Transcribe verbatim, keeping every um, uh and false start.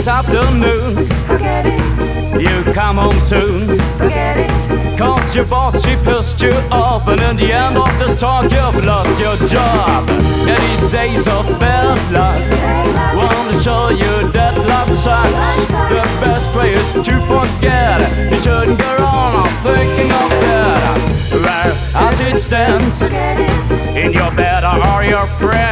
this afternoon. Forget it, You come home soon. forget it, Cause your boss, she pissed you off, and in the end of this talk, you've lost your job. In these days of bad luck, wanna show you that love sucks. The best way is to forget. You shouldn't go on thinking of that. Well, as it stands, forget it, in your bed are your friends.